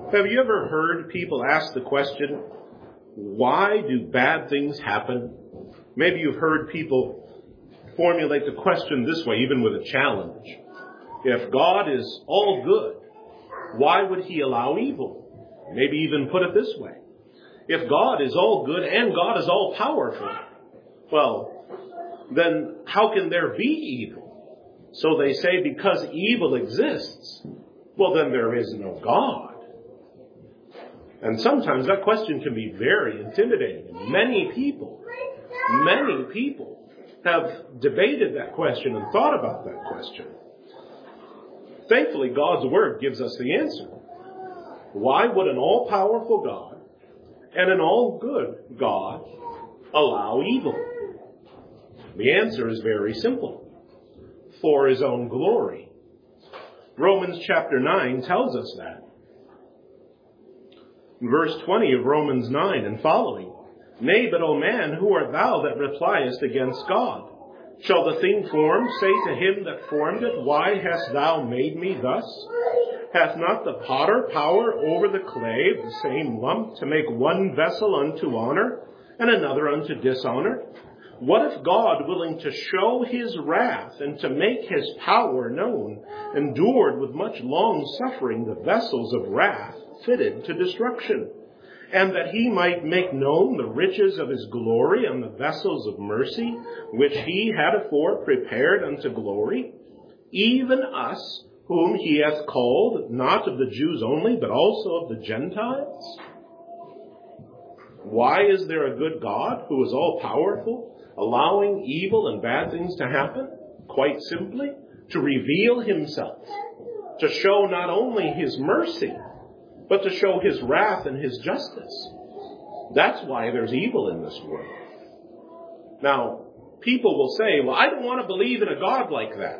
Have you ever heard people ask the question, why do bad things happen? Maybe you've heard people formulate the question this way, even with a challenge. If God is all good, why would he allow evil? Maybe even put it this way. If God is all good and God is all powerful, well, then how can there be evil? So they say because evil exists, well, then there is no God. And sometimes that question can be very intimidating. Many people have debated that question and thought about that question. Thankfully, God's Word gives us the answer. Why would an all-powerful God and an all-good God allow evil? The answer is very simple. For his own glory. Romans chapter 9 tells us that. Verse 20 of Romans 9 and following. Nay, but, O man, who art thou that repliest against God? Shall the thing formed say to him that formed it, why hast thou made me thus? Hath not the potter power over the clay of the same lump to make one vessel unto honor and another unto dishonor? What if God, willing to show his wrath and to make his power known, endured with much long suffering the vessels of wrath fitted to destruction, and that he might make known the riches of his glory on the vessels of mercy, which he had afore prepared unto glory, even us, whom he hath called, not of the Jews only, but also of the Gentiles? Why is there a good God who is all-powerful, allowing evil and bad things to happen? Quite simply, to reveal himself, to show not only his mercy, but to show his wrath and his justice. That's why there's evil in this world. Now, people will say, well, I don't want to believe in a God like that.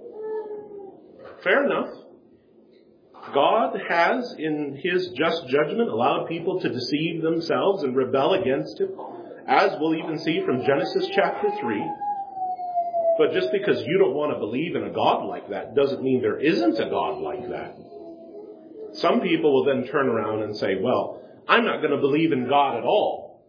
Fair enough. God has, in his just judgment, allowed people to deceive themselves and rebel against him, as we'll even see from Genesis chapter 3. But just because you don't want to believe in a God like that doesn't mean there isn't a God like that. Some people will then turn around and say, well, I'm not going to believe in God at all.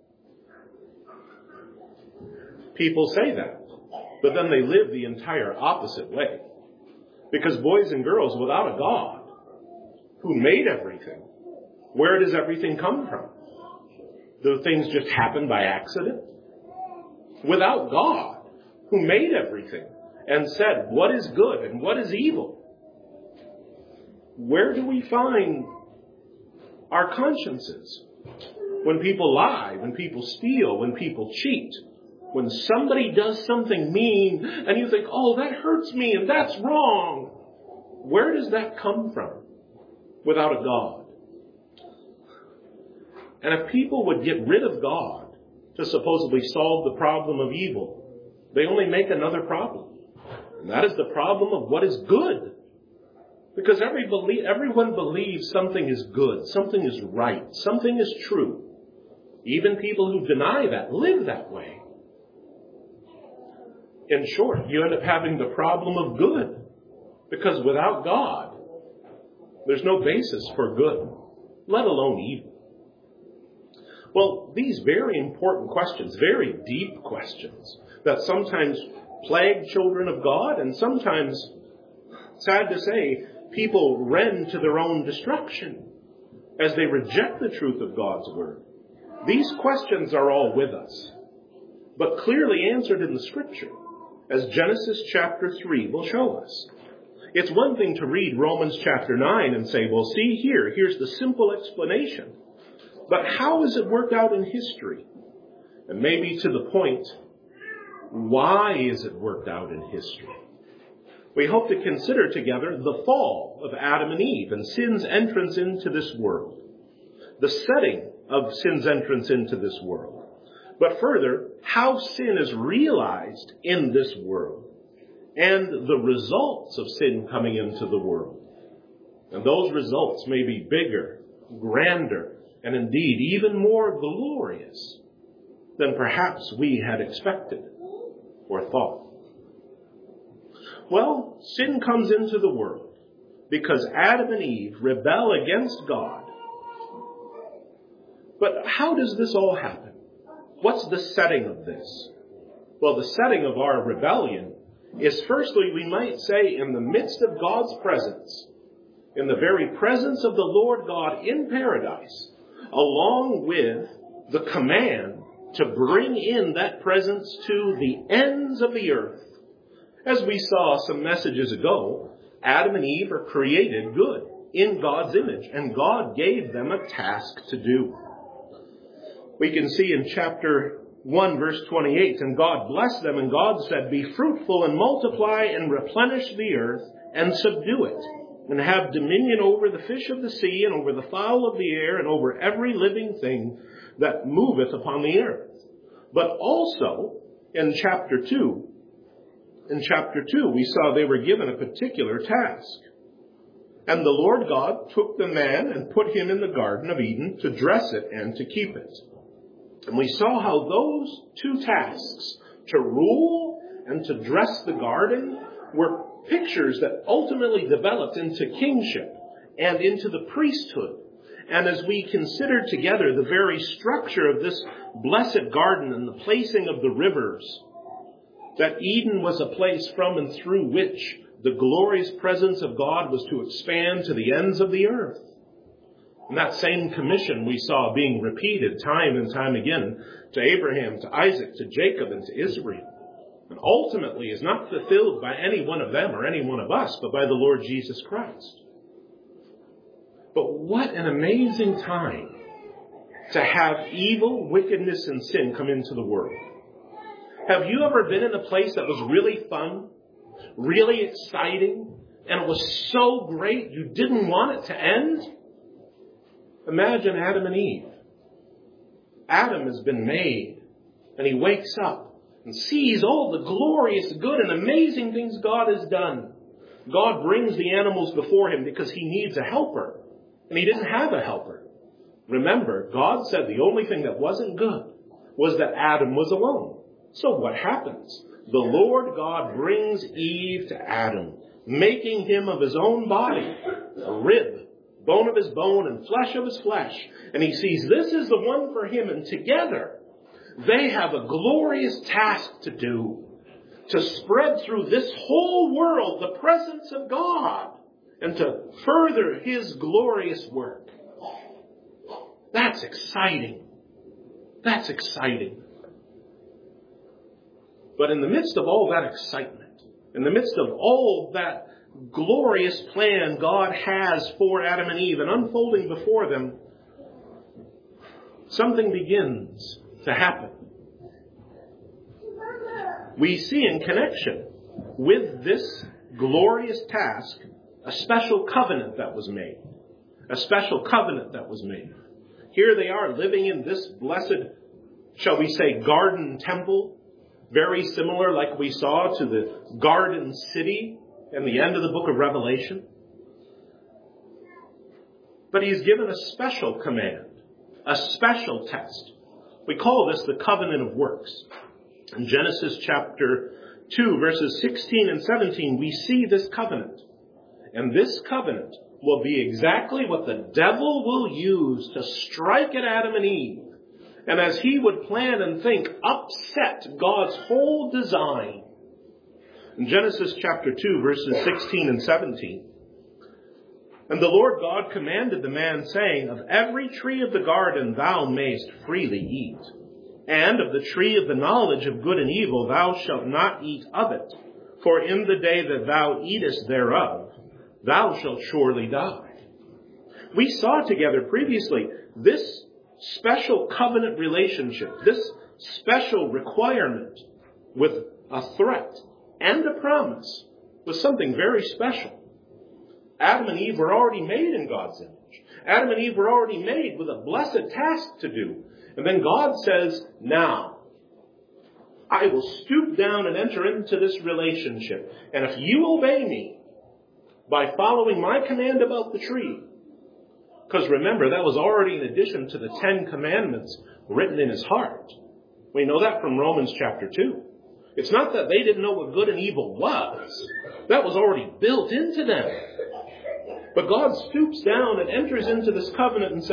People say that, but then they live the entire opposite way. Because boys and girls, without a God who made everything, where does everything come from? Do things just happen by accident? Without God, who made everything and said what is good and what is evil, where do we find our consciences? When people lie, when people steal, when people cheat, when somebody does something mean and you think, oh, that hurts me and that's wrong. Where does that come from without a God? And if people would get rid of God to supposedly solve the problem of evil, they only make another problem. And that is the problem of what is good. Because everyone believes something is good, something is right, something is true. Even people who deny that live that way. In short, you end up having the problem of good. Because without God, there's no basis for good, let alone evil. Well, these very important questions, very deep questions, that sometimes plague children of God, and sometimes, sad to say, people rend to their own destruction as they reject the truth of God's Word. These questions are all with us, but clearly answered in the Scripture, as Genesis chapter 3 will show us. It's one thing to read Romans chapter 9 and say, well, see here, here's the simple explanation. But how is it worked out in history? And maybe to the point, why is it worked out in history? We hope to consider together the fall of Adam and Eve and sin's entrance into this world, the setting of sin's entrance into this world, but further, how sin is realized in this world and the results of sin coming into the world. And those results may be bigger, grander, and indeed even more glorious than perhaps we had expected or thought. Well, sin comes into the world because Adam and Eve rebel against God But how does this all happen? What's the setting of this? Well, the setting of our rebellion is, firstly, we might say, in the midst of God's presence, in the very presence of the Lord God in paradise, along with the command to bring in that presence to the ends of the earth. As we saw some messages ago, Adam and Eve are created good in God's image, and God gave them a task to do. We can see in chapter 1, verse 28, and God blessed them, and God said, "Be fruitful and multiply and replenish the earth and subdue it, and have dominion over the fish of the sea and over the fowl of the air and over every living thing that moveth upon the earth." But also in chapter 2, we saw they were given a particular task. And the Lord God took the man and put him in the Garden of Eden to dress it and to keep it. And we saw how those two tasks, to rule and to dress the garden, were pictures that ultimately developed into kingship and into the priesthood. And as we consider together the very structure of this blessed garden and the placing of the rivers, that Eden was a place from and through which the glorious presence of God was to expand to the ends of the earth. And that same commission we saw being repeated time and time again to Abraham, to Isaac, to Jacob, and to Israel. And ultimately is not fulfilled by any one of them or any one of us, but by the Lord Jesus Christ. But what an amazing time to have evil, wickedness, and sin come into the world. Have you ever been in a place that was really fun, really exciting, and it was so great you didn't want it to end? Imagine Adam and Eve. Adam has been made, and he wakes up and sees all the glorious, good, and amazing things God has done. God brings the animals before him because he needs a helper, and he didn't have a helper. Remember, God said the only thing that wasn't good was that Adam was alone. So what happens? The Lord God brings Eve to Adam, making him of his own body, a rib, bone of his bone and flesh of his flesh. And he sees this is the one for him, and together they have a glorious task to do, to spread through this whole world the presence of God and to further his glorious work. That's exciting. That's exciting. But in the midst of all that excitement, in the midst of all that glorious plan God has for Adam and Eve and unfolding before them, something begins to happen. We see in connection with this glorious task a special covenant that was made. A special covenant that was made. Here they are living in this blessed, shall we say, garden temple, very similar like we saw to the garden city in the end of the book of Revelation. But he's given a special command, a special test. We call this the covenant of works. In Genesis chapter 2, verses 16 and 17, we see this covenant. And this covenant will be exactly what the devil will use to strike at Adam and Eve. And as he would plan and think, upset God's whole design. In Genesis chapter 2, verses 16 and 17. And the Lord God commanded the man, saying, Of every tree of the garden thou mayst freely eat. And of the tree of the knowledge of good and evil thou shalt not eat of it. For in the day that thou eatest thereof, thou shalt surely die. We saw together previously this special covenant relationship, this special requirement with a threat and a promise was something very special. Adam and Eve were already made in God's image. Adam and Eve were already made with a blessed task to do. And then God says, now, I will stoop down and enter into this relationship. And if you obey me by following my command about the tree, because remember, that was already in addition to the 10 commandments written in his heart. We know that from Romans chapter 2. It's not that they didn't know what good and evil was. That was already built into them. But God stoops down and enters into this covenant and says,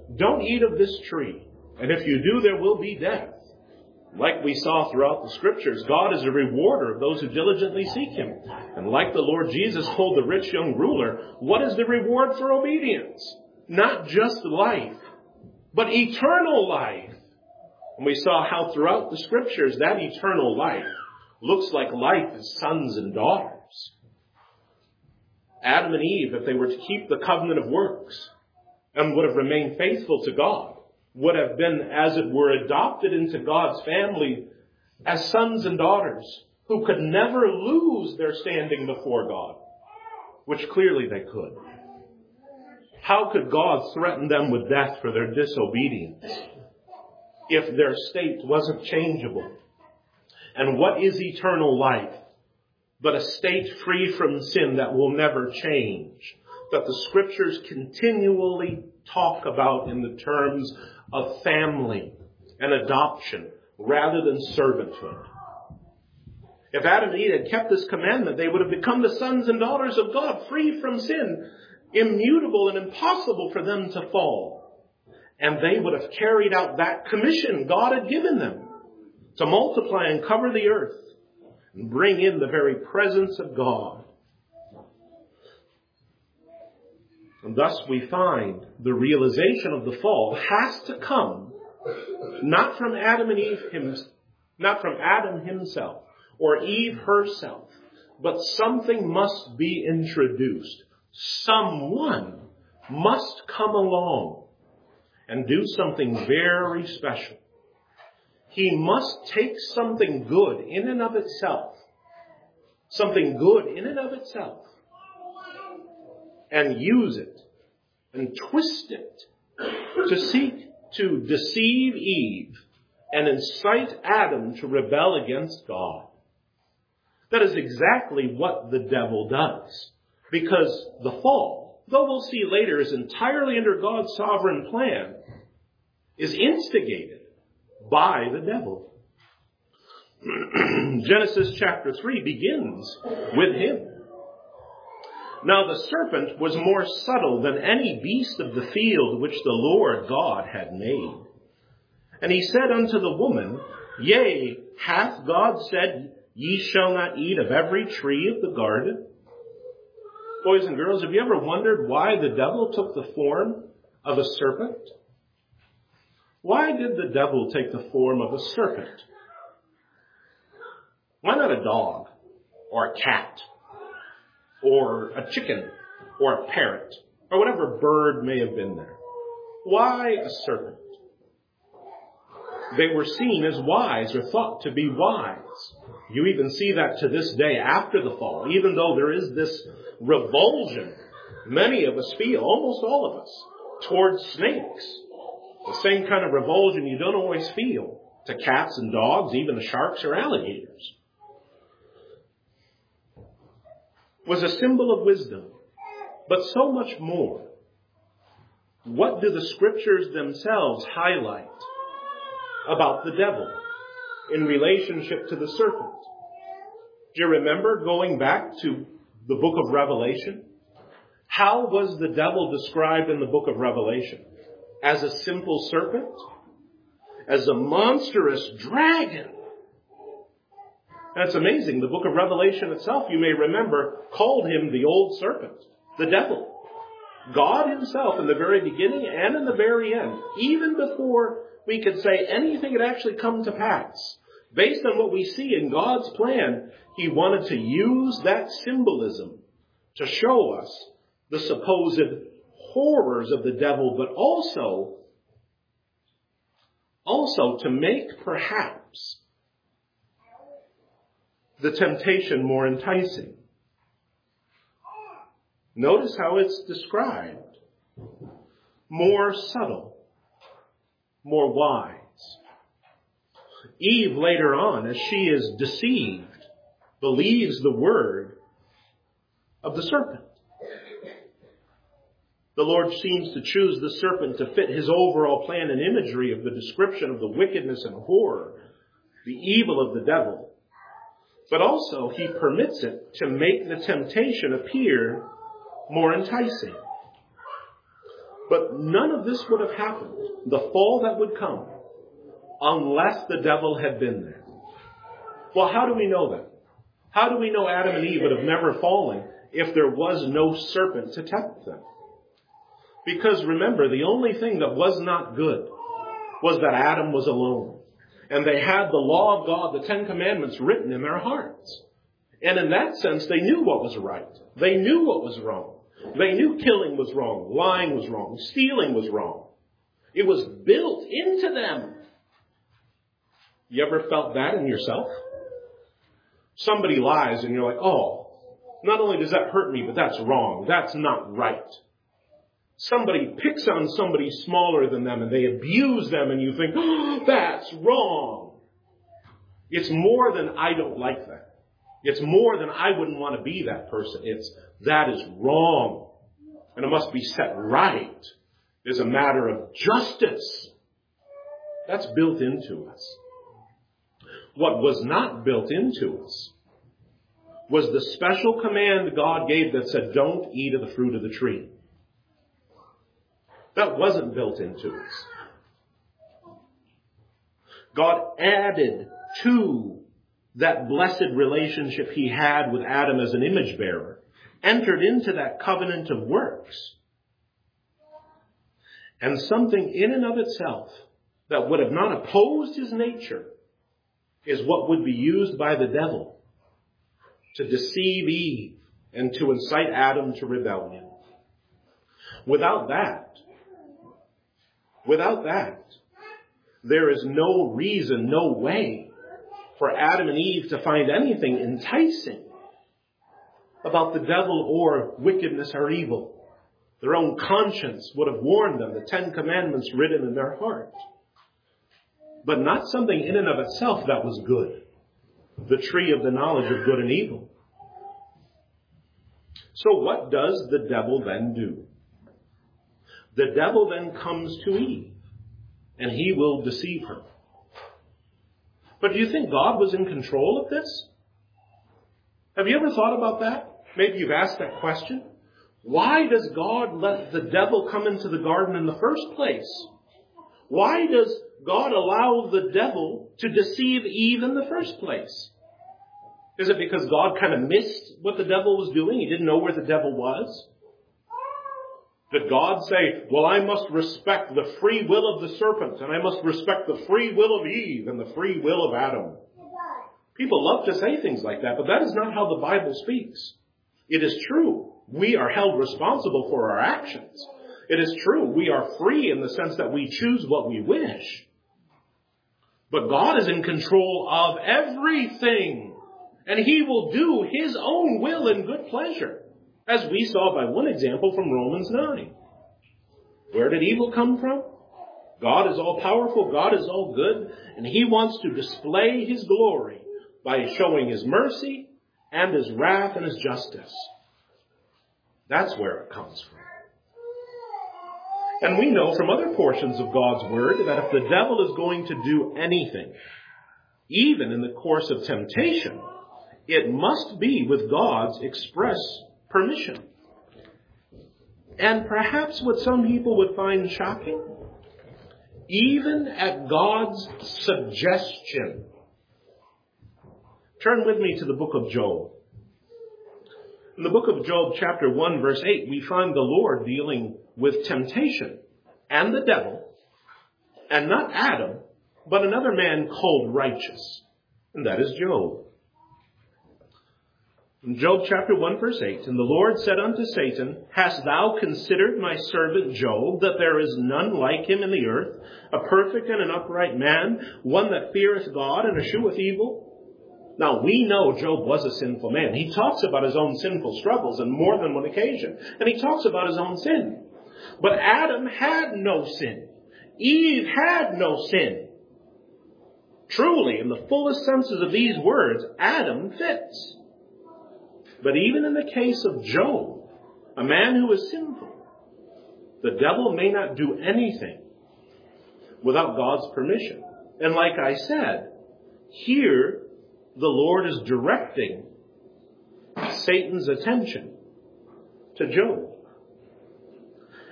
don't eat of this tree, and if you do, there will be death. Like we saw throughout the Scriptures, God is a rewarder of those who diligently seek Him. And like the Lord Jesus told the rich young ruler, what is the reward for obedience? Not just life, but eternal life. And we saw how throughout the Scriptures that eternal life looks like life as sons and daughters. Adam and Eve, if they were to keep the covenant of works and would have remained faithful to God, would have been, as it were, adopted into God's family as sons and daughters who could never lose their standing before God, which clearly they could. How could God threaten them with death for their disobedience if their state wasn't changeable? And what is eternal life but a state free from sin that will never change, that the Scriptures continually talk about in the terms of family and adoption rather than servanthood? If Adam and Eve had kept this commandment, they would have become the sons and daughters of God, free from sin, immutable and impossible for them to fall. And they would have carried out that commission God had given them to multiply and cover the earth and bring in the very presence of God. And thus we find the realization of the fall has to come not from Adam and Eve, not from Adam himself or Eve herself, but something must be introduced. Someone must come along and do something very special. He must take something good in and of itself, and use it and twist it to seek to deceive Eve and incite Adam to rebel against God. That is exactly what the devil does. Because the fall, though we'll see later is entirely under God's sovereign plan, is instigated by the devil. Genesis chapter 3 begins with him. Now the serpent was more subtle than any beast of the field which the Lord God had made. And he said unto the woman, Yea, hath God said, Ye shall not eat of every tree of the garden? Boys and girls, have you ever wondered why the devil took the form of a serpent? Why did the devil take the form of a serpent? Why not a dog or a cat or a chicken or a parrot or whatever bird may have been there? Why a serpent? They were seen as wise or thought to be wise. You even see that to this day after the fall, even though there is this revulsion many of us feel, almost all of us, towards snakes. The same kind of revulsion you don't always feel to cats and dogs, even to sharks or alligators. Was a symbol of wisdom, but so much more. What do the Scriptures themselves highlight about the devil in relationship to the serpent? Do you remember going back to the book of Revelation? How was the devil described in the book of Revelation? As a simple serpent? As a monstrous dragon? And it's amazing. The book of Revelation itself, you may remember, called him the old serpent, the devil. God himself in the very beginning and in the very end, even before we could say anything had actually come to pass, based on what we see in God's plan, he wanted to use that symbolism to show us the supposed horrors of the devil, but also to make perhaps the temptation more enticing. Notice how it's described. More subtle, more wise. Eve later on, as she is deceived, believes the word of the serpent. The Lord seems to choose the serpent to fit his overall plan and imagery of the description of the wickedness and horror, the evil of the devil. But also he permits it to make the temptation appear more enticing. But none of this would have happened, the fall that would come, unless the devil had been there. Well, how do we know that? How do we know Adam and Eve would have never fallen if there was no serpent to tempt them? Because remember, the only thing that was not good was that Adam was alone. And they had the law of God, the 10 Commandments, written in their hearts. And in that sense, they knew what was right. They knew what was wrong. They knew killing was wrong, lying was wrong, stealing was wrong. It was built into them. You ever felt that in yourself? Somebody lies and you're like, oh, not only does that hurt me, but that's wrong. That's not right. Somebody picks on somebody smaller than them and they abuse them and you think, oh, that's wrong. It's more than I don't like that. It's more than I wouldn't want to be that person. It's that is wrong. And it must be set right. It's a matter of justice. That's built into us. What was not built into us was the special command God gave that said, don't eat of the fruit of the tree. That wasn't built into us. God added to that blessed relationship he had with Adam as an image bearer, entered into that covenant of works. And something in and of itself that would have not opposed his nature is what would be used by the devil to deceive Eve and to incite Adam to rebellion. Without that, there is no reason, no way for Adam and Eve to find anything enticing about the devil or wickedness or evil. Their own conscience would have warned them, the 10 Commandments written in their heart. But not something in and of itself that was good. The tree of the knowledge of good and evil. So what does the devil then do? The devil then comes to Eve, and he will deceive her. But do you think God was in control of this? Have you ever thought about that? Maybe you've asked that question. Why does God let the devil come into the garden in the first place? Why does God allow the devil to deceive Eve in the first place? Is it because God kind of missed what the devil was doing? He didn't know where the devil was? Did God say, well, I must respect the free will of the serpent, and I must respect the free will of Eve and the free will of Adam? People love to say things like that, but that is not how the Bible speaks. It is true. We are held responsible for our actions. It is true. We are free in the sense that we choose what we wish. But God is in control of everything. And he will do his own will and good pleasure. As we saw by one example from Romans 9. Where did evil come from? God is all powerful. God is all good. And he wants to display his glory by showing his mercy and his wrath and his justice. That's where it comes from. And we know from other portions of God's word that if the devil is going to do anything, even in the course of temptation, it must be with God's express permission. And perhaps what some people would find shocking, even at God's suggestion. Turn with me to the book of Job. In the book of Job, chapter 1, verse 8, we find the Lord dealing with temptation and the devil, and not Adam, but another man called righteous, and that is Job. In Job chapter 1, verse 8, and the Lord said unto Satan, hast thou considered my servant Job, that there is none like him in the earth, a perfect and an upright man, one that feareth God and escheweth evil? Now, we know Job was a sinful man. He talks about his own sinful struggles on more than one occasion. And he talks about his own sin. But Adam had no sin. Eve had no sin. Truly, in the fullest senses of these words, Adam fits. But even in the case of Job, a man who is sinful, the devil may not do anything without God's permission. And like I said, here the Lord is directing Satan's attention to Job.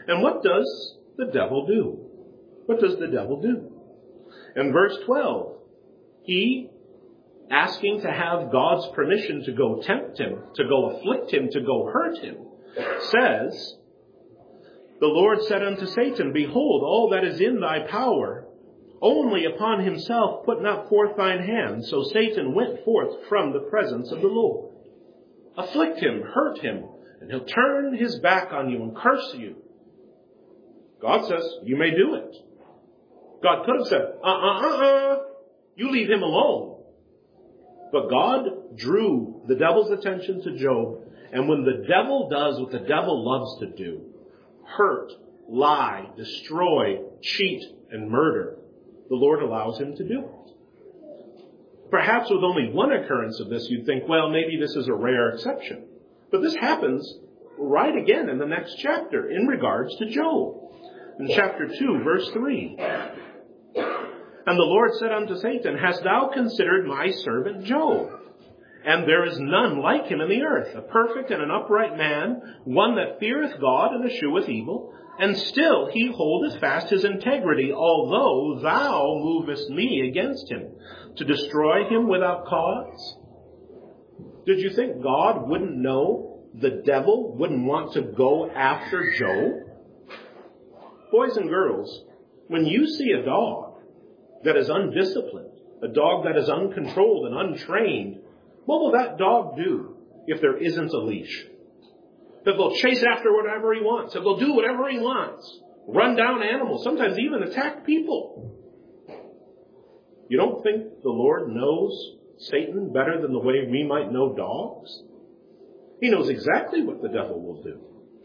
And what does the devil do? What does the devil do? In verse 12, he, asking to have God's permission to go tempt him, to go afflict him, to go hurt him, says, the Lord said unto Satan, Behold, all that is in thy power, only upon himself put not forth thine hand. So Satan went forth from the presence of the Lord. Afflict him, hurt him, and he'll turn his back on you and curse you. God says, you may do it. God could have said, you leave him alone. But God drew the devil's attention to Job. And when the devil does what the devil loves to do, hurt, lie, destroy, cheat, and murder, the Lord allows him to do it. Perhaps with only one occurrence of this, you'd think, well, maybe this is a rare exception. But this happens right again in the next chapter in regards to Job. In chapter 2, verse 3. And the Lord said unto Satan, Hast thou considered my servant Job? And there is none like him in the earth, a perfect and an upright man, one that feareth God and escheweth evil. And still he holdeth fast his integrity, although thou movest me against him, to destroy him without cause. Did you think God wouldn't know the devil wouldn't want to go after Job? Boys and girls, when you see a dog that is undisciplined, a dog that is uncontrolled and untrained, what will that dog do if there isn't a leash? That they'll chase after whatever he wants. That they'll do whatever he wants. Run down animals. Sometimes even attack people. You don't think the Lord knows Satan better than the way we might know dogs? He knows exactly what the devil will do.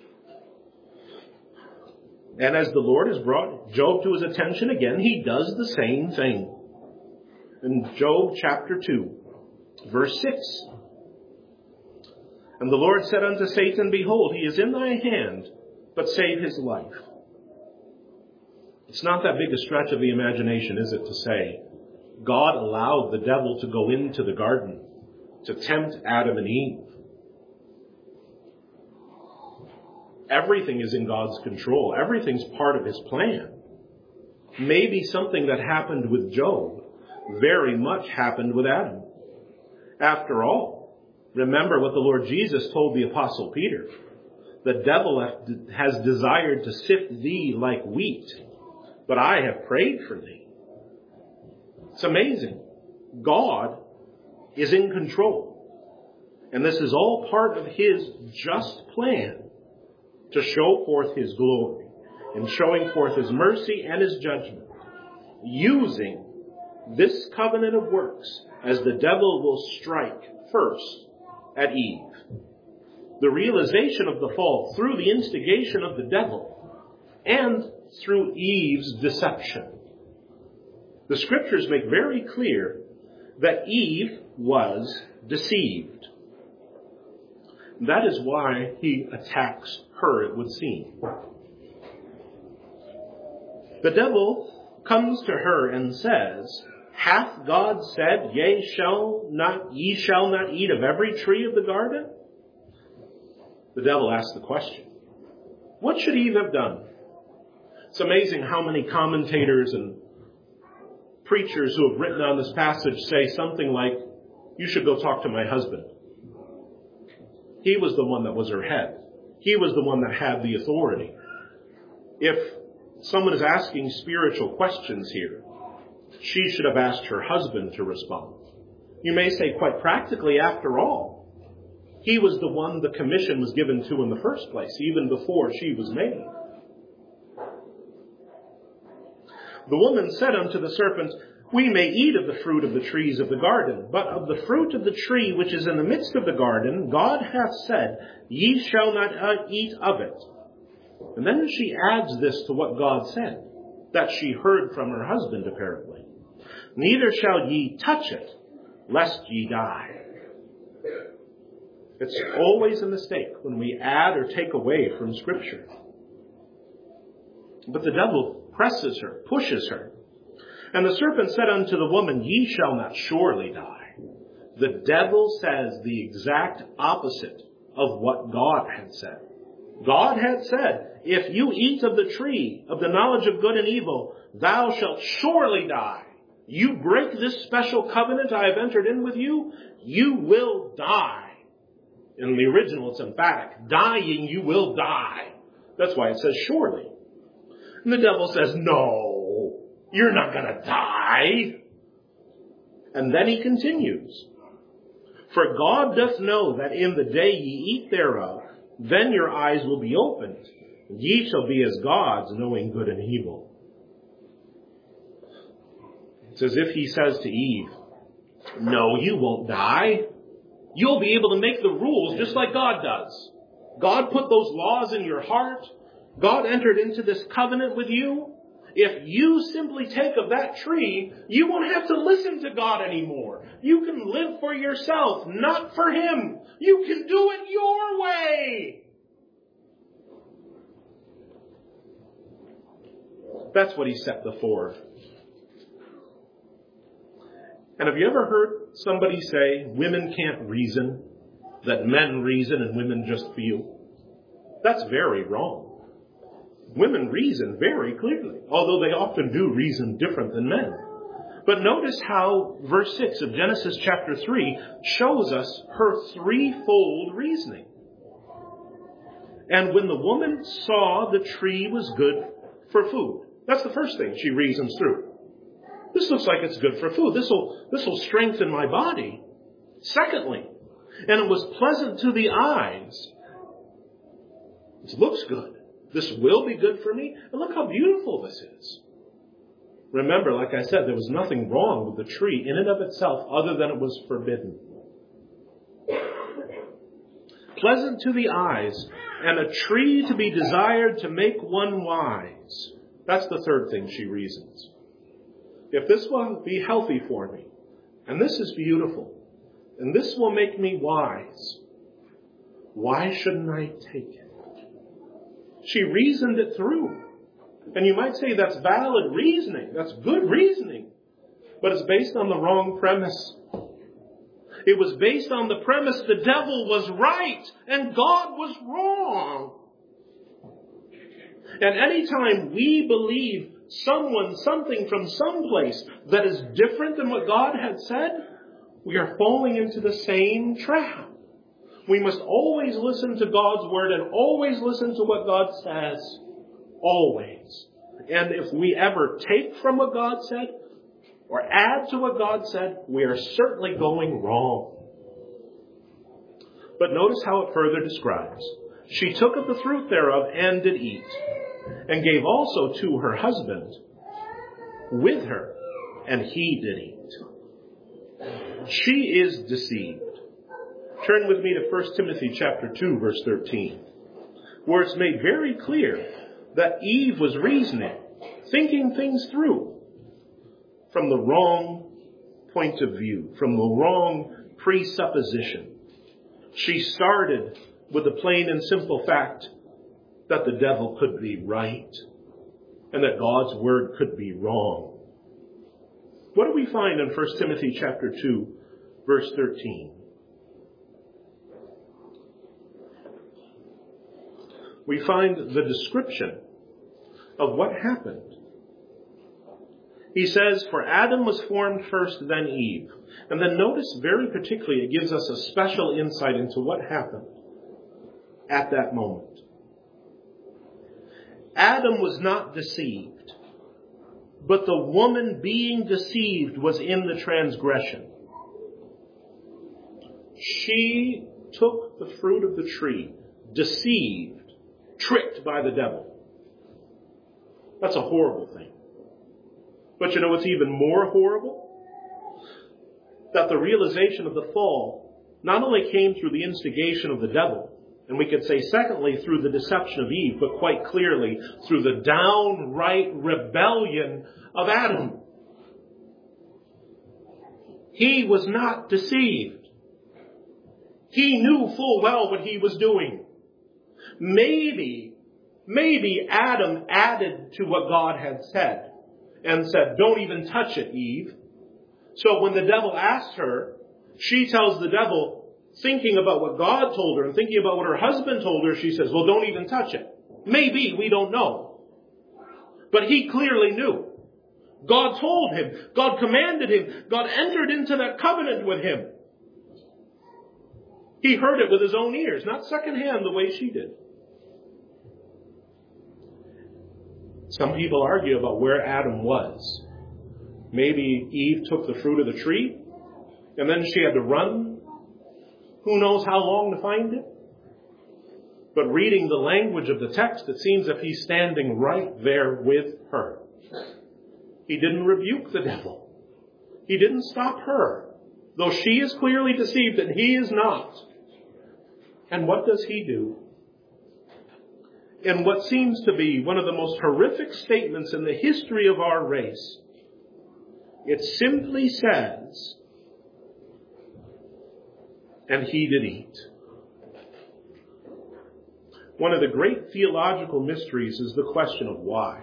And as the Lord has brought Job to his attention again, he does the same thing. In Job chapter 2, verse 6. And the Lord said unto Satan, Behold, he is in thy hand, but save his life. It's not that big a stretch of the imagination, is it, to say, God allowed the devil to go into the garden to tempt Adam and Eve. Everything is in God's control. Everything's part of his plan. Maybe something that happened with Job very much happened with Adam. After all, remember what the Lord Jesus told the Apostle Peter. The devil has desired to sift thee like wheat, but I have prayed for thee. It's amazing. God is in control. And this is all part of his just plan to show forth his glory and showing forth his mercy and his judgment, using this covenant of works as the devil will strike first at Eve. The realization of the fall through the instigation of the devil and through Eve's deception. The scriptures make very clear that Eve was deceived. That is why he attacks her, it would seem. The devil comes to her and says, Hath God said, Ye shall not eat of every tree of the garden? The devil asked the question. What should Eve have done? It's amazing how many commentators and preachers who have written on this passage say something like, you should go talk to my husband. He was the one that was her head. He was the one that had the authority. If someone is asking spiritual questions here, she should have asked her husband to respond. You may say quite practically, after all, he was the one the commission was given to in the first place, even before she was made. The woman said unto the serpent, We may eat of the fruit of the trees of the garden, but of the fruit of the tree which is in the midst of the garden, God hath said, Ye shall not eat of it. And then she adds this to what God said, that she heard from her husband apparently. Neither shall ye touch it, lest ye die. It's always a mistake when we add or take away from Scripture. But the devil presses her, pushes her. And the serpent said unto the woman, Ye shall not surely die. The devil says the exact opposite of what God had said. God had said, if you eat of the tree of the knowledge of good and evil, thou shalt surely die. You break this special covenant I have entered in with you, you will die. In the original, it's emphatic. Dying, you will die. That's why it says surely. And the devil says, no, you're not going to die. And then he continues. For God doth know that in the day ye eat thereof, then your eyes will be opened. Ye shall be as gods, knowing good and evil. It's as if he says to Eve, no, you won't die. You'll be able to make the rules just like God does. God put those laws in your heart. God entered into this covenant with you. If you simply take of that tree, you won't have to listen to God anymore. You can live for yourself, not for Him. You can do it your way. That's what He set before. And have you ever heard somebody say, women can't reason, that men reason and women just feel? That's very wrong. Women reason very clearly, although they often do reason different than men. But notice how verse 6 of Genesis chapter 3 shows us her threefold reasoning. And when the woman saw the tree was good for food, that's the first thing she reasons through. This looks like it's good for food. This will strengthen my body. Secondly, and it was pleasant to the eyes. It looks good. This will be good for me. And look how beautiful this is. Remember, like I said, there was nothing wrong with the tree in and of itself other than it was forbidden. Pleasant to the eyes, and a tree to be desired to make one wise. That's the third thing she reasons. If this will be healthy for me, and this is beautiful, and this will make me wise, why shouldn't I take it? She reasoned it through. And you might say that's valid reasoning. That's good reasoning. But it's based on the wrong premise. It was based on the premise the devil was right and God was wrong. And anytime we believe something from someplace that is different than what God had said, we are falling into the same trap. We must always listen to God's word and always listen to what God says. Always. And if we ever take from what God said or add to what God said, we are certainly going wrong. But notice how it further describes. She took of the fruit thereof and did eat, and gave also to her husband with her, and he did eat. She is deceived. Turn with me to 1 Timothy chapter 2, verse 13, where it's made very clear that Eve was reasoning, thinking things through from the wrong point of view, from the wrong presupposition. She started with the plain and simple fact that the devil could be right and that God's word could be wrong. What do we find in 1 Timothy chapter 2, verse 13? We find the description of what happened. He says, for Adam was formed first, then Eve. And then notice very particularly, it gives us a special insight into what happened at that moment. Adam was not deceived, but the woman being deceived was in the transgression. She took the fruit of the tree, deceived, tricked by the devil. That's a horrible thing. But you know what's even more horrible? That the realization of the fall not only came through the instigation of the devil, and we could say secondly through the deception of Eve, but quite clearly through the downright rebellion of Adam. He was not deceived. He knew full well what he was doing. Maybe Adam added to what God had said and said, don't even touch it, Eve. So when the devil asked her, she tells the devil, thinking about what God told her and thinking about what her husband told her, she says, well, don't even touch it. Maybe, we don't know. But he clearly knew. God told him. God commanded him. God entered into that covenant with him. He heard it with his own ears, not secondhand the way she did. Some people argue about where Adam was. Maybe Eve took the fruit of the tree, and then she had to run. Who knows how long to find it? But reading the language of the text, it seems as if he's standing right there with her. He didn't rebuke the devil. He didn't stop her, though she is clearly deceived and he is not. And what does he do? In what seems to be one of the most horrific statements in the history of our race, it simply says, and he did eat. One of the great theological mysteries is the question of why.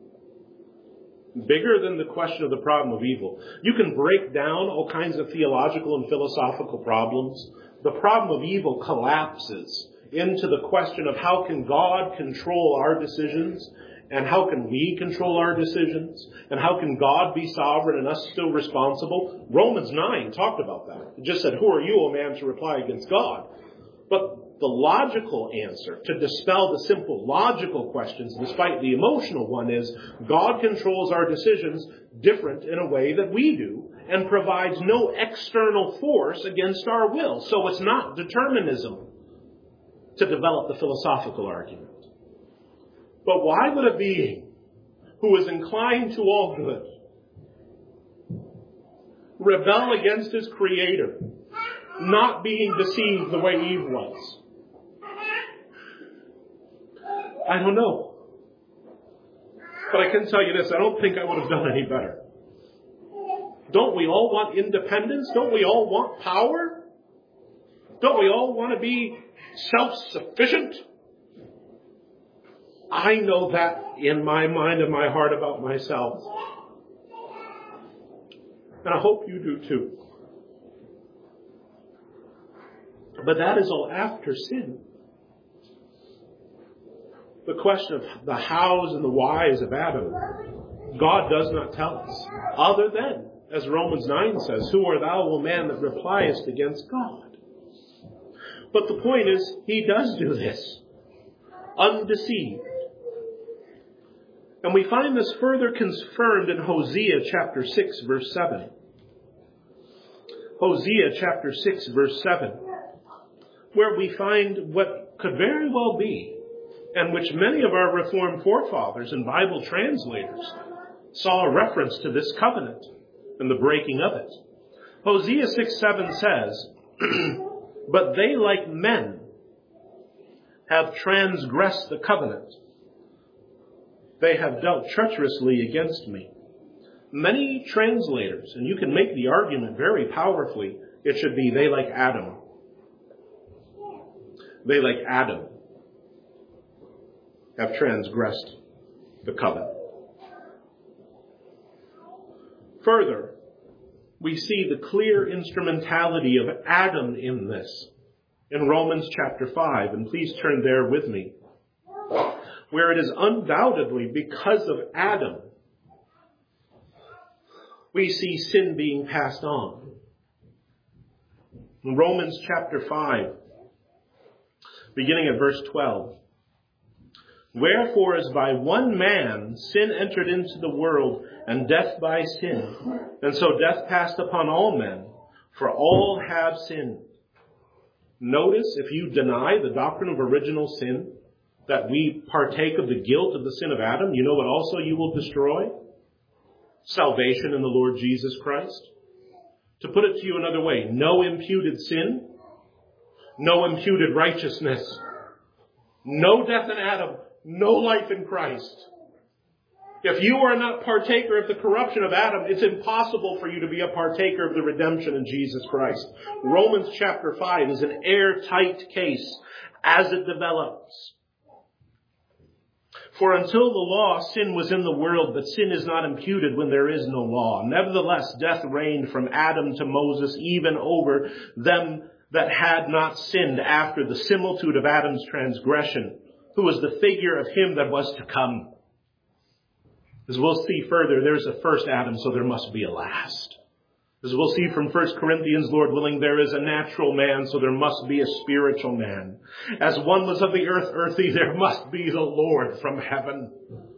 Bigger than the question of the problem of evil. You can break down all kinds of theological and philosophical problems. The problem of evil collapses into the question of how can God control our decisions, and how can we control our decisions, and how can God be sovereign and us still responsible. Romans 9 talked about that. It just said, who are you, O man, to reply against God? But the logical answer to dispel the simple logical questions, despite the emotional one, is God controls our decisions different in a way that we do and provides no external force against our will. So it's not determinism, to develop the philosophical argument. But why would a being who is inclined to all good rebel against his Creator, not being deceived the way Eve was? I don't know. But I can tell you this, I don't think I would have done any better. Don't we all want independence? Don't we all want power? Don't we all want to be self-sufficient? I know that in my mind and my heart about myself. And I hope you do too. But that is all after sin. The question of the hows and the whys of Adam, God does not tell us. Other than, as Romans 9 says, who art thou, O man, that repliest against God? But the point is, he does do this, undeceived. And we find this further confirmed in Hosea chapter 6, verse 7. Hosea chapter 6, verse 7, where we find what could very well be, and which many of our Reformed forefathers and Bible translators saw a reference to this covenant and the breaking of it. Hosea 6:7 says, but they, like men, have transgressed the covenant. They have dealt treacherously against me. Many translators, and you can make the argument very powerfully, it should be they like Adam. They like Adam have transgressed the covenant. Further, we see the clear instrumentality of Adam in this in Romans chapter 5, and please turn there with me, where it is undoubtedly because of Adam we see sin being passed on. In Romans chapter 5, beginning at verse 12, wherefore as by one man sin entered into the world, and death by sin, and so death passed upon all men, for all have sinned. Notice, if you deny the doctrine of original sin, that we partake of the guilt of the sin of Adam, you know what also you will destroy? Salvation in the Lord Jesus Christ. To put it to you another way, no imputed sin, no imputed righteousness, no death in Adam, no life in Christ. If you are not partaker of the corruption of Adam, it's impossible for you to be a partaker of the redemption in Jesus Christ. Romans chapter 5 is an airtight case as it develops. For until the law, sin was in the world, but sin is not imputed when there is no law. Nevertheless, death reigned from Adam to Moses, even over them that had not sinned after the similitude of Adam's transgression, who was the figure of him that was to come. As we'll see further, there's a first Adam, so there must be a last. As we'll see from 1 Corinthians, Lord willing, there is a natural man, so there must be a spiritual man. As one was of the earth, earthy, there must be the Lord from heaven.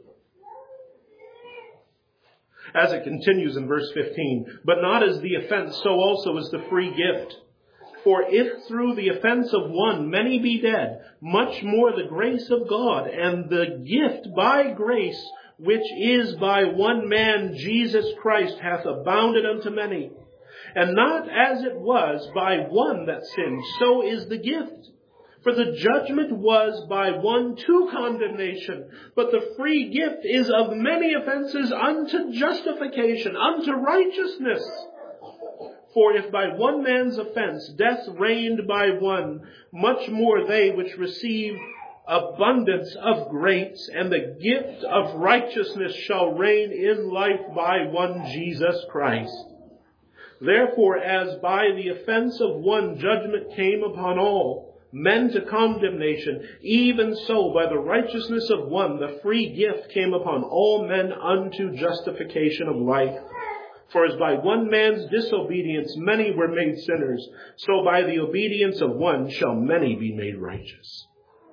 As it continues in verse 15, but not as the offense, so also is the free gift. For if through the offense of one many be dead, much more the grace of God and the gift by grace, which is by one man, Jesus Christ, hath abounded unto many. And not as it was by one that sinned, so is the gift. For the judgment was by one to condemnation, but the free gift is of many offenses unto justification, unto righteousness. For if by one man's offense death reigned by one, much more they which receive abundance of grace and the gift of righteousness shall reign in life by one Jesus Christ. Therefore, as by the offense of one judgment came upon all, men to condemnation, even so by the righteousness of one the free gift came upon all men unto justification of life. For as by one man's disobedience many were made sinners, so by the obedience of one shall many be made righteous.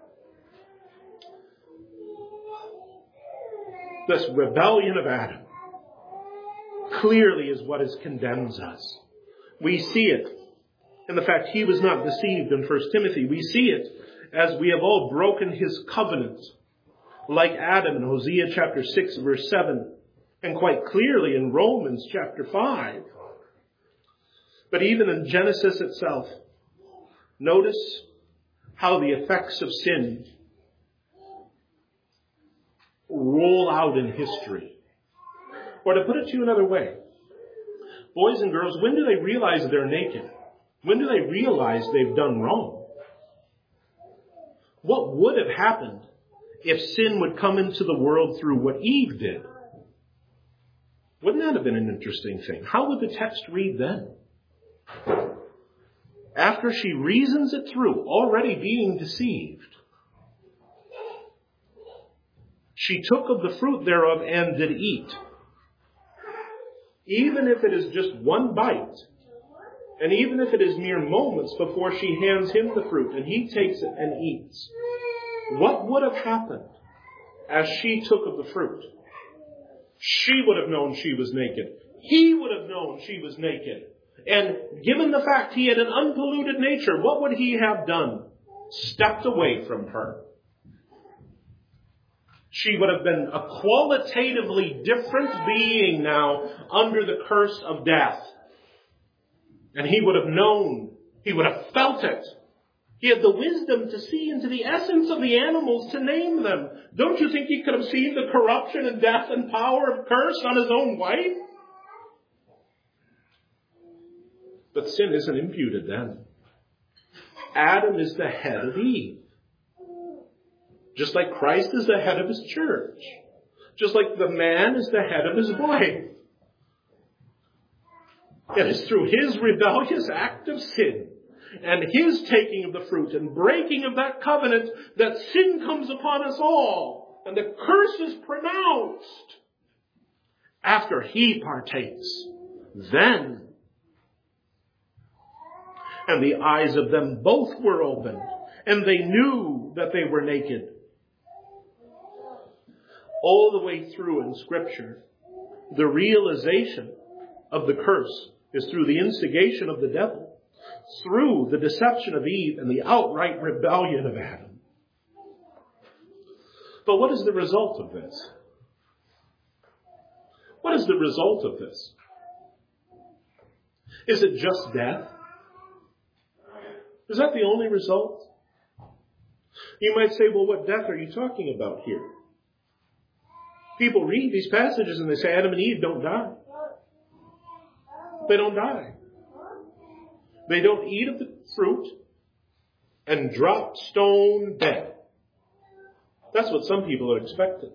This rebellion of Adam clearly is what condemns us. We see it in the fact he was not deceived in 1 Timothy. We see it as we have all broken his covenant, like Adam in Hosea chapter 6 verse 7, and quite clearly in Romans chapter 5. But even in Genesis itself, notice how the effects of sin roll out in history. Or to put it to you another way, boys and girls, when do they realize they're naked? When do they realize they've done wrong? What would have happened if sin would come into the world through what Eve did? Wouldn't that have been an interesting thing? How would the text read then? After she reasons it through, already being deceived, she took of the fruit thereof and did eat. Even if it is just one bite, and even if it is mere moments before she hands him the fruit and he takes it and eats, what would have happened as she took of the fruit? She would have known she was naked. He would have known she was naked. And given the fact he had an unpolluted nature, what would he have done? Stepped away from her. She would have been a qualitatively different being now under the curse of death. And he would have known, he would have felt it. He had the wisdom to see into the essence of the animals, to name them. Don't you think he could have seen the corruption and death and power of curse on his own wife? But sin isn't imputed then. Adam is the head of Eve. Just like Christ is the head of his church. Just like the man is the head of his wife. It is through his rebellious act of sin and his taking of the fruit and breaking of that covenant that sin comes upon us all and the curse is pronounced. After he partakes, then, and the eyes of them both were opened, and they knew that they were naked. All the way through in Scripture, the realization of the curse is through the instigation of the devil, through the deception of Eve and the outright rebellion of Adam. But what is the result of this? What is the result of this? Is it just death? Is that the only result? You might say, well, what death are you talking about here? People read these passages and they say Adam and Eve don't die. They don't die. They don't eat of the fruit and drop stone dead. That's what some people are expecting.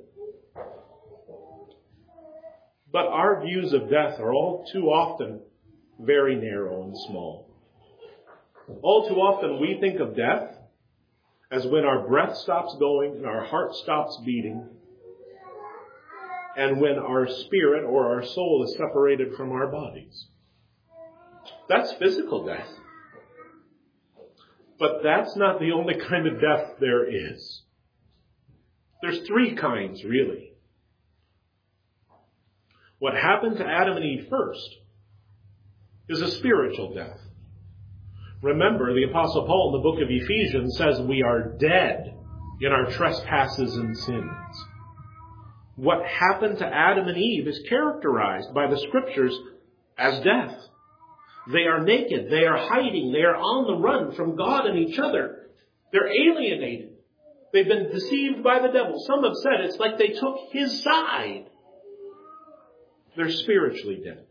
But our views of death are all too often very narrow and small. All too often we think of death as when our breath stops going and our heart stops beating, and when our spirit or our soul is separated from our bodies. That's physical death. But that's not the only kind of death there is. There's three kinds, really. What happened to Adam and Eve first is a spiritual death. Remember, the Apostle Paul in the book of Ephesians says we are dead in our trespasses and sins. What happened to Adam and Eve is characterized by the Scriptures as death. They are naked. They are hiding. They are on the run from God and each other. They're alienated. They've been deceived by the devil. Some have said it's like they took his side. They're spiritually dead.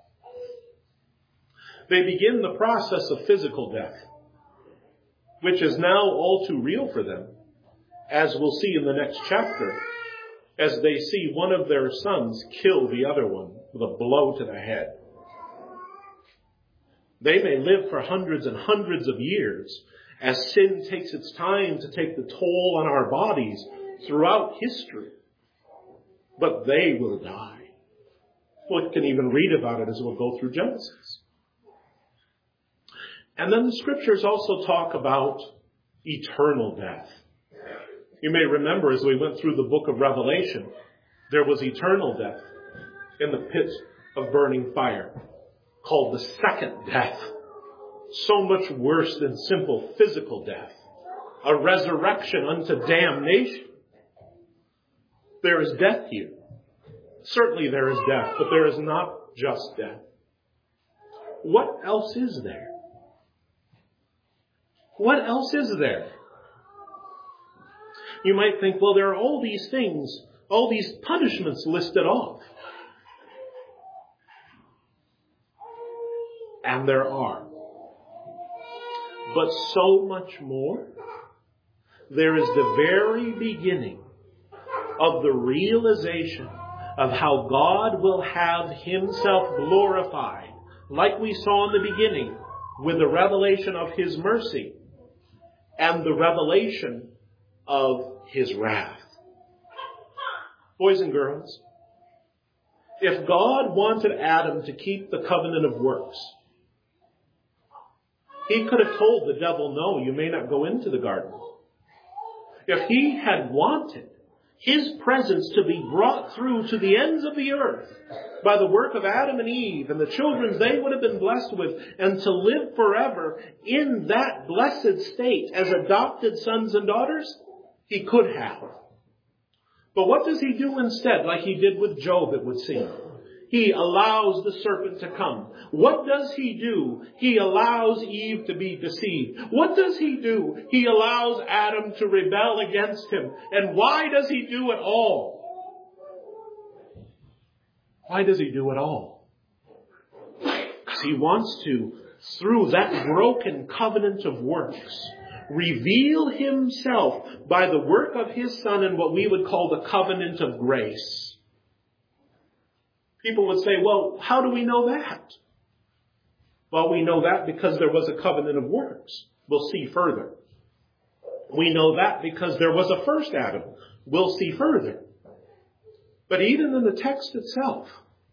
They begin the process of physical death, which is now all too real for them, as we'll see in the next chapter, as they see one of their sons kill the other one with a blow to the head. They may live for hundreds and hundreds of years as sin takes its time to take the toll on our bodies throughout history. But they will die. We can even read about it as we'll go through Genesis. And then the Scriptures also talk about eternal death. You may remember as we went through the book of Revelation, there was eternal death in the pit of burning fire, called the second death. So much worse than simple physical death. A resurrection unto damnation. There is death here. Certainly there is death, but there is not just death. What else is there? What else is there? You might think, well, there are all these things, all these punishments listed off. And there are. But so much more. There is the very beginning of the realization of how God will have himself glorified, like we saw in the beginning, with the revelation of his mercy and the revelation of his wrath. Boys and girls, if God wanted Adam to keep the covenant of works, he could have told the devil, no, you may not go into the garden. If he had wanted his presence to be brought through to the ends of the earth by the work of Adam and Eve and the children they would have been blessed with, and to live forever in that blessed state as adopted sons and daughters, he could have. But what does he do instead, like he did with Job, it would seem? He allows the serpent to come. What does he do? He allows Eve to be deceived. What does he do? He allows Adam to rebel against him. And why does he do it all? Why does he do it all? Because he wants to, through that broken covenant of works, reveal himself by the work of his Son in what we would call the covenant of grace. People would say, well, how do we know that? Well, we know that because there was a covenant of works. We'll see further. We know that because there was a first Adam. We'll see further. But even in the text itself,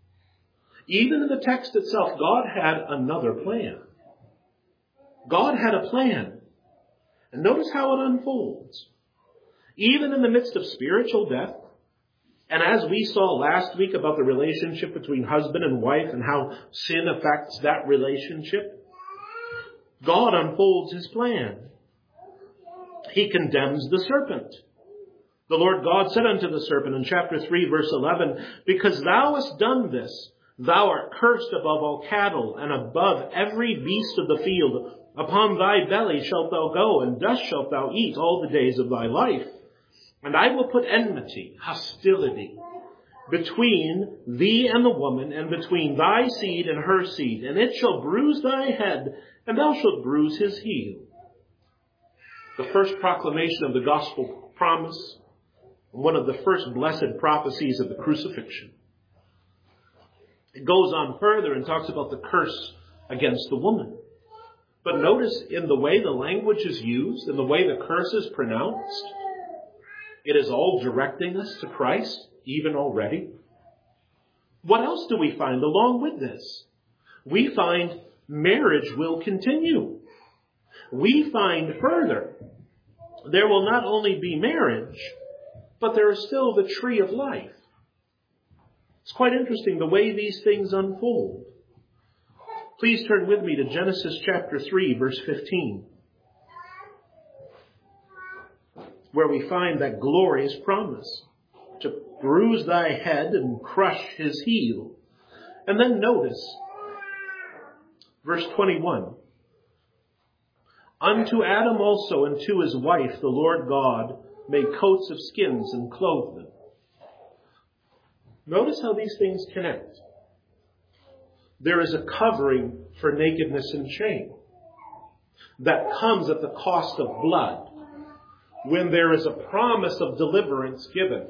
God had another plan. God had a plan. And notice how it unfolds. Even in the midst of spiritual death, and as we saw last week about the relationship between husband and wife and how sin affects that relationship, God unfolds his plan. He condemns the serpent. The Lord God said unto the serpent in chapter 3, verse 11, because thou hast done this, thou art cursed above all cattle and above every beast of the field. Upon thy belly shalt thou go, and dust shalt thou eat all the days of thy life. And I will put enmity, hostility, between thee and the woman, and between thy seed and her seed. And it shall bruise thy head, and thou shalt bruise his heel. The first proclamation of the gospel promise, one of the first blessed prophecies of the crucifixion. It goes on further and talks about the curse against the woman. But notice in the way the language is used, in the way the curse is pronounced, it is all directing us to Christ, even already. What else do we find along with this? We find marriage will continue. We find further, there will not only be marriage, but there is still the tree of life. It's quite interesting the way these things unfold. Please turn with me to Genesis chapter 3, verse 15, where we find that glorious promise to bruise thy head and crush his heel. And then notice verse 21. Unto Adam also and to his wife the Lord God made coats of skins and clothed them. Notice how these things connect. There is a covering for nakedness and shame that comes at the cost of blood when there is a promise of deliverance given.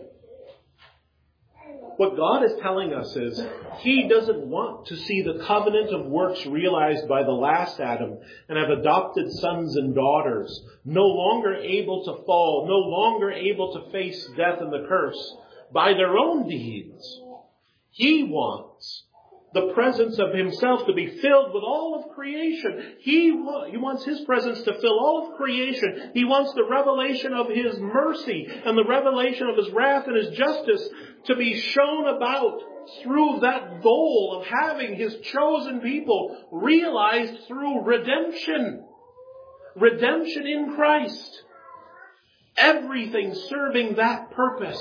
What God is telling us is he doesn't want to see the covenant of works realized by the last Adam and have adopted sons and daughters, no longer able to fall, no longer able to face death and the curse by their own deeds. He wants the presence of himself to be filled with all of creation. He wants his presence to fill all of creation. He wants the revelation of his mercy and the revelation of his wrath and his justice to be shown about through that goal of having his chosen people realized through redemption. Redemption in Christ. Everything serving that purpose.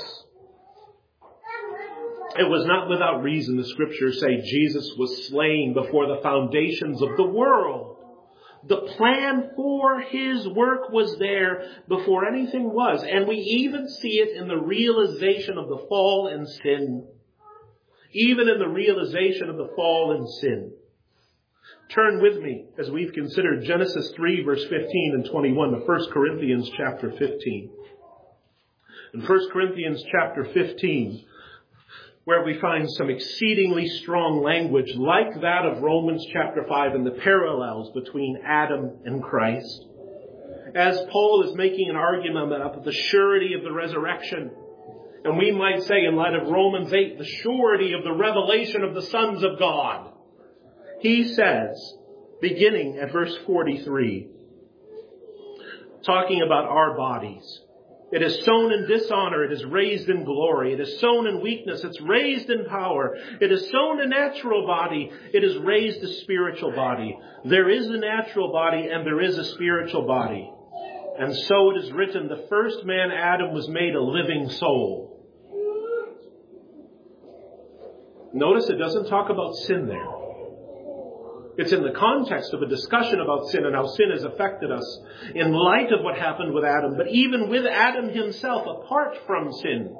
It was not without reason the scriptures say Jesus was slain before the foundations of the world. The plan for his work was there before anything was. And we even see it in the realization of the fall and sin. Even in the realization of the fall and sin. Turn with me, as we've considered Genesis 3, verse 15 and 21, to 1 Corinthians chapter 15. In 1 Corinthians chapter 15, where we find some exceedingly strong language like that of Romans chapter 5 and the parallels between Adam and Christ. As Paul is making an argument about the surety of the resurrection, and we might say in light of Romans 8, the surety of the revelation of the sons of God, he says, beginning at verse 43, talking about our bodies, it is sown in dishonor, it is raised in glory. It is sown in weakness, it's raised in power. It is sown a natural body, it is raised a spiritual body. There is a natural body and there is a spiritual body. And so it is written, the first man, Adam, was made a living soul. Notice it doesn't talk about sin there. It's in the context of a discussion about sin and how sin has affected us in light of what happened with Adam. But even with Adam himself, apart from sin,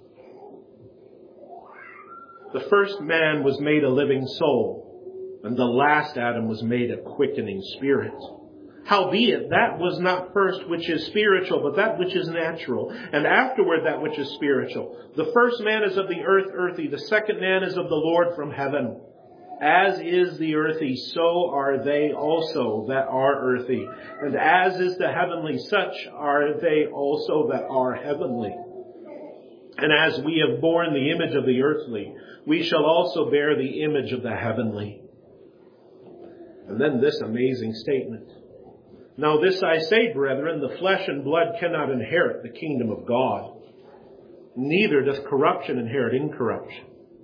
the first man was made a living soul, and the last Adam was made a quickening spirit. Howbeit, that was not first which is spiritual, but that which is natural, and afterward that which is spiritual. The first man is of the earth, earthy. The second man is of the Lord from heaven. As is the earthy, so are they also that are earthy. And as is the heavenly, such are they also that are heavenly. And as we have borne the image of the earthly, we shall also bear the image of the heavenly. And then this amazing statement. Now this I say, brethren, the flesh and blood cannot inherit the kingdom of God. Neither doth corruption inherit incorruption.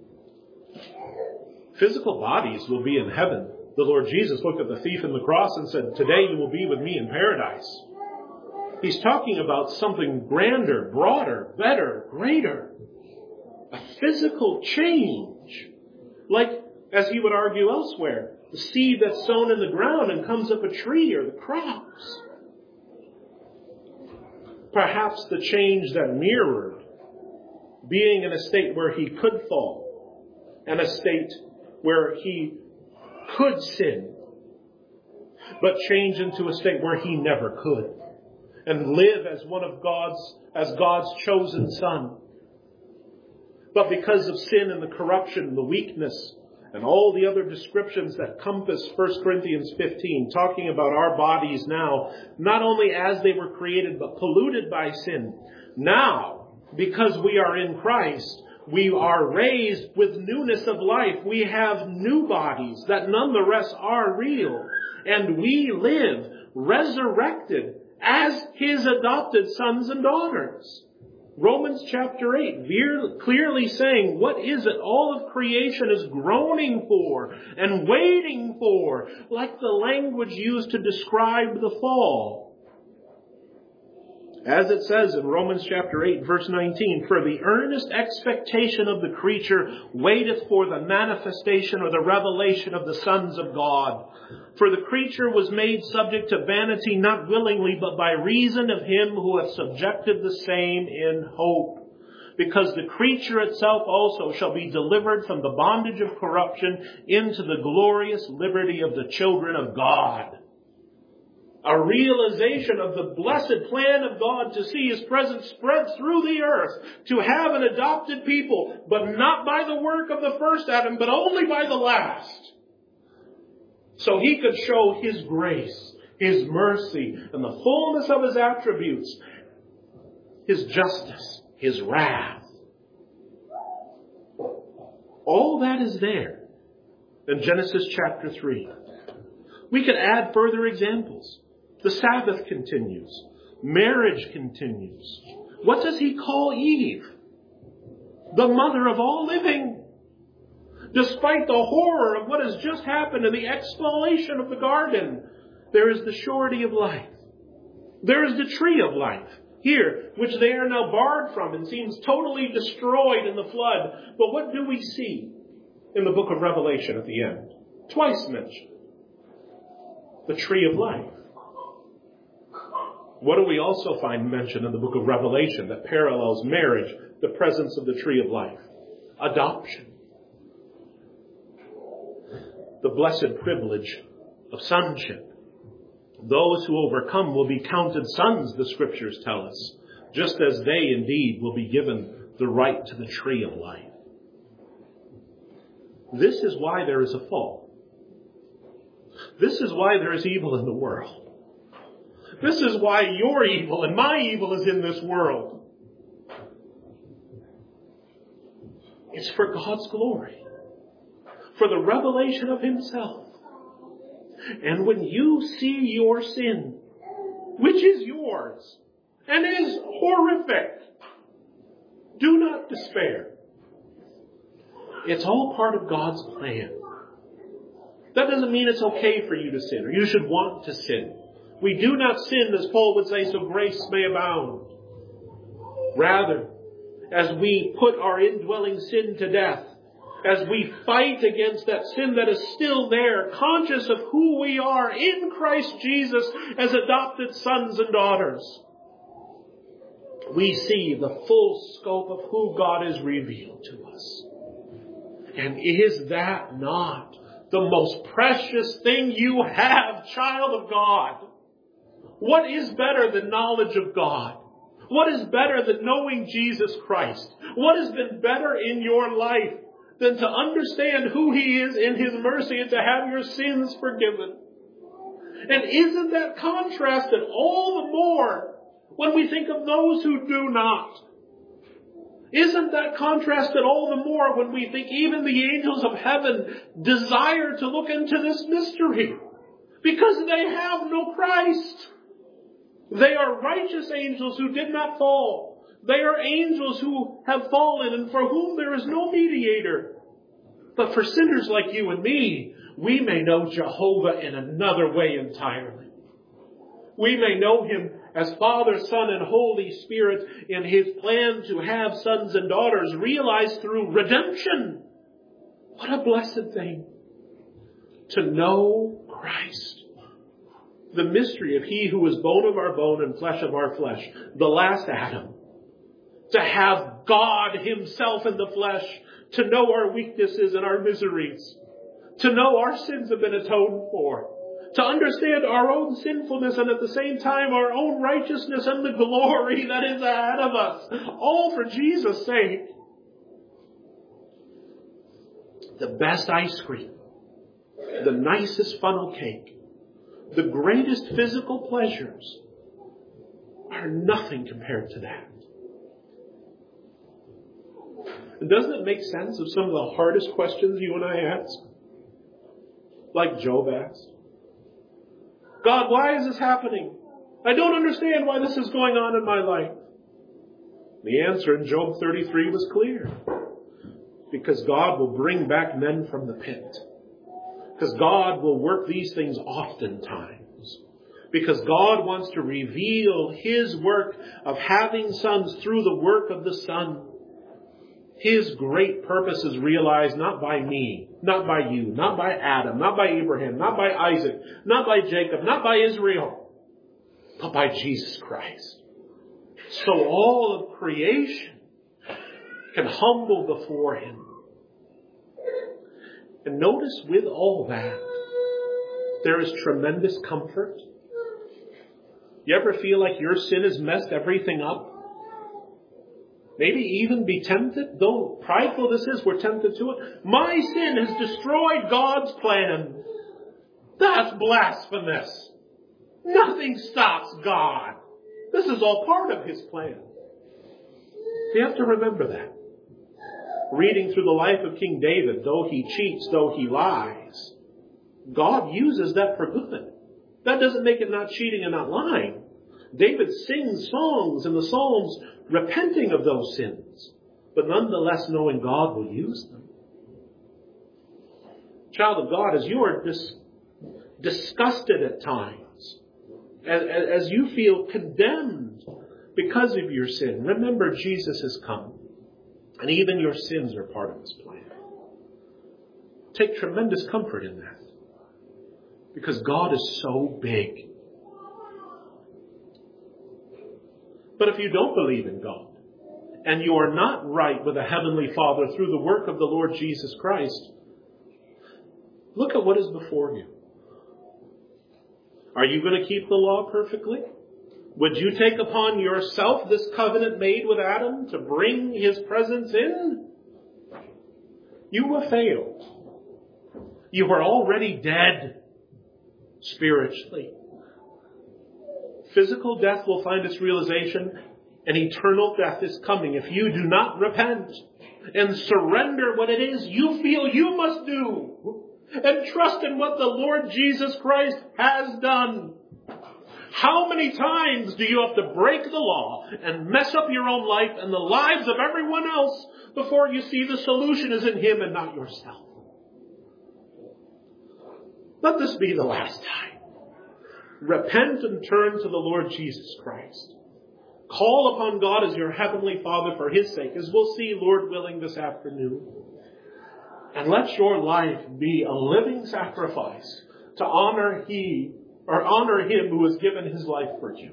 Physical bodies will be in heaven. The Lord Jesus looked at the thief on the cross and said, today you will be with me in paradise. He's talking about something grander, broader, better, greater. A physical change. Like, as he would argue elsewhere, the seed that's sown in the ground and comes up a tree or the crops. Perhaps the change that mirrored being in a state where he could fall and a state where he could sin, but change into a state where he never could, and live as one of God's chosen son. But because of sin and the corruption, the weakness and all the other descriptions that compass 1 Corinthians 15, talking about our bodies now, not only as they were created, but polluted by sin. Now, because we are in Christ, we are raised with newness of life. We have new bodies that nonetheless are real. And we live resurrected as His adopted sons and daughters. Romans chapter 8, clearly saying, what is it all of creation is groaning for and waiting for, like the language used to describe the fall. As it says in Romans chapter 8, verse 19, for the earnest expectation of the creature waiteth for the manifestation or the revelation of the sons of God. For the creature was made subject to vanity, not willingly, but by reason of Him who hath subjected the same in hope. Because the creature itself also shall be delivered from the bondage of corruption into the glorious liberty of the children of God. A realization of the blessed plan of God to see His presence spread through the earth, to have an adopted people, but not by the work of the first Adam, but only by the last. So He could show His grace, His mercy, and the fullness of His attributes, His justice, His wrath. All that is there in Genesis chapter 3. We could add further examples. The Sabbath continues. Marriage continues. What does He call Eve? The mother of all living. Despite the horror of what has just happened in the exfoliation of the garden, there is the surety of life. There is the tree of life here, which they are now barred from and seems totally destroyed in the flood. But what do we see in the book of Revelation at the end? Twice mentioned. The tree of life. What do we also find mentioned in the book of Revelation that parallels marriage, the presence of the tree of life? Adoption. The blessed privilege of sonship. Those who overcome will be counted sons, the Scriptures tell us, just as they indeed will be given the right to the tree of life. This is why there is a fall. This is why there is evil in the world. This is why your evil and my evil is in this world. It's for God's glory. For the revelation of Himself. And when you see your sin, which is yours, and is horrific, do not despair. It's all part of God's plan. That doesn't mean it's okay for you to sin, or you should want to sin. We do not sin, as Paul would say, so grace may abound. Rather, as we put our indwelling sin to death, as we fight against that sin that is still there, conscious of who we are in Christ Jesus as adopted sons and daughters, we see the full scope of who God has revealed to us. And is that not the most precious thing you have, child of God? What is better than knowledge of God? What is better than knowing Jesus Christ? What has been better in your life than to understand who He is in His mercy and to have your sins forgiven? And isn't that contrasted all the more when we think of those who do not? Isn't that contrasted all the more when we think even the angels of heaven desire to look into this mystery? Because they have no Christ. They are righteous angels who did not fall. They are angels who have fallen and for whom there is no mediator. But for sinners like you and me, we may know Jehovah in another way entirely. We may know Him as Father, Son, and Holy Spirit in His plan to have sons and daughters realized through redemption. What a blessed thing to know Christ. The mystery of He who is bone of our bone and flesh of our flesh, the last Adam. To have God Himself in the flesh, to know our weaknesses and our miseries, to know our sins have been atoned for, to understand our own sinfulness and at the same time our own righteousness and the glory that is ahead of us, all for Jesus' sake. the best ice cream, the nicest funnel cake, the greatest physical pleasures are nothing compared to that. And doesn't it make sense of some of the hardest questions you and I ask? Like Job asked. God, why is this happening? I don't understand why this is going on in my life. The answer in Job 33 was clear. Because God will bring back men from the pit. Because God will work these things oftentimes. Because God wants to reveal His work of having sons through the work of the Son. His great purpose is realized not by me, not by you, not by Adam, not by Abraham, not by Isaac, not by Jacob, not by Israel, but by Jesus Christ. So all of creation can humble before Him. And notice with all that, there is tremendous comfort. You ever feel like your sin has messed everything up? Maybe even be tempted, though prideful this is, we're tempted to it. My sin has destroyed God's plan. That's blasphemous. Nothing stops God. This is all part of His plan. You have to remember that. Reading through the life of King David, though he cheats, though he lies, God uses that for good. That doesn't make it not cheating and not lying. David sings songs in the Psalms repenting of those sins, but nonetheless knowing God will use them. Child of God, as you are disgusted at times, as you feel condemned because of your sin, remember Jesus has come. And even your sins are part of His plan. Take tremendous comfort in that. Because God is so big. But if you don't believe in God, and you are not right with a Heavenly Father through the work of the Lord Jesus Christ, look at what is before you. Are you going to keep the law perfectly? Would you take upon yourself this covenant made with Adam to bring His presence in? You have failed. You are already dead spiritually. Physical death will find its realization, and eternal death is coming if you do not repent and surrender what it is you feel you must do and trust in what the Lord Jesus Christ has done. How many times do you have to break the law and mess up your own life and the lives of everyone else before you see the solution is in Him and not yourself? Let this be the last time. Repent and turn to the Lord Jesus Christ. Call upon God as your Heavenly Father for His sake, as we'll see, Lord willing, this afternoon. And let your life be a living sacrifice to honor Him who has given His life for you.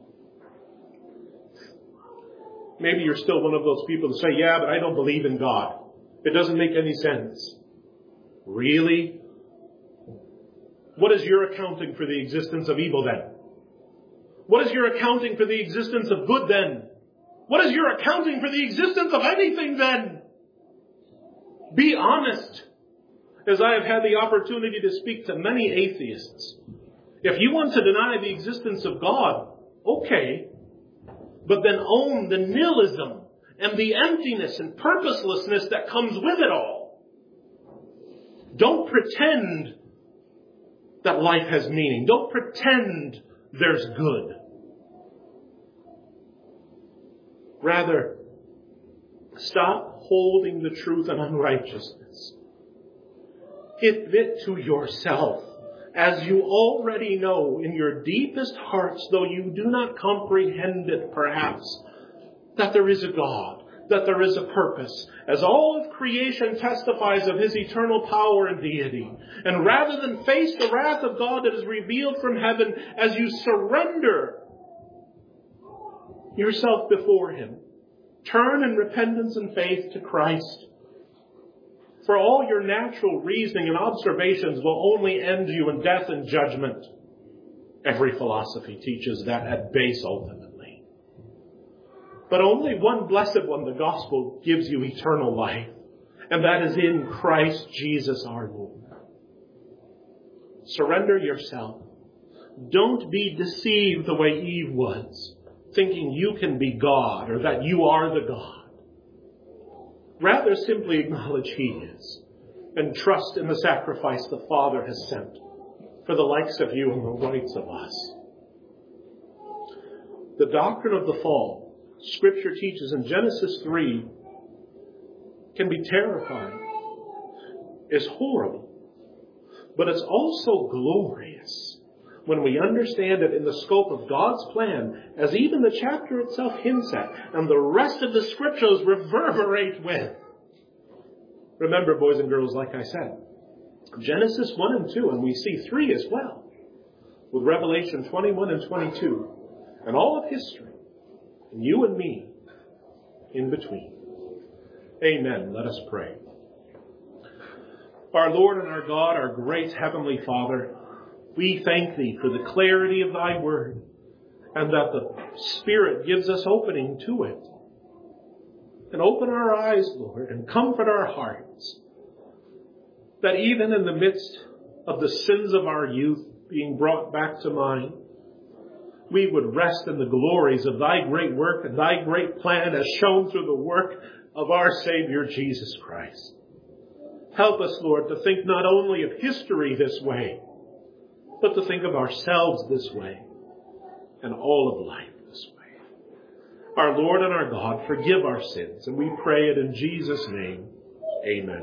Maybe you're still one of those people that say, yeah, but I don't believe in God. It doesn't make any sense. Really? What is your accounting for the existence of evil then? What is your accounting for the existence of good then? What is your accounting for the existence of anything then? Be honest. As I have had the opportunity to speak to many atheists, if you want to deny the existence of God, okay, but then own the nihilism and the emptiness and purposelessness that comes with it all. Don't pretend that life has meaning. Don't pretend there's good. Rather, stop holding the truth in unrighteousness. Admit to yourself, as you already know in your deepest hearts, though you do not comprehend it perhaps, that there is a God, that there is a purpose, as all of creation testifies of His eternal power and deity. And rather than face the wrath of God that is revealed from heaven, as you surrender yourself before Him, turn in repentance and faith to Christ. For all your natural reasoning and observations will only end you in death and judgment. Every philosophy teaches that at base ultimately. But only one blessed one, the gospel, gives you eternal life. And that is in Christ Jesus our Lord. Surrender yourself. Don't be deceived the way Eve was, thinking you can be God or that you are the God. Rather simply acknowledge He is and trust in the sacrifice the Father has sent for the likes of you and the likes of us. The doctrine of the fall, Scripture teaches in Genesis 3, can be terrifying. It's horrible. But it's also glorious when we understand it in the scope of God's plan, as even the chapter itself hints at, and the rest of the Scriptures reverberate with. Remember, boys and girls, like I said, Genesis 1 and 2, and we see 3 as well, with Revelation 21 and 22, and all of history, and you and me in between. Amen. Let us pray. Our Lord and our God, our great Heavenly Father, we thank Thee for the clarity of Thy Word, and that the Spirit gives us opening to it. And open our eyes, Lord, and comfort our hearts, that even in the midst of the sins of our youth being brought back to mind, we would rest in the glories of Thy great work and Thy great plan as shown through the work of our Savior Jesus Christ. Help us, Lord, to think not only of history this way, but to think of ourselves this way and all of life this way. Our Lord and our God, forgive our sins, and we pray it in Jesus' name. Amen.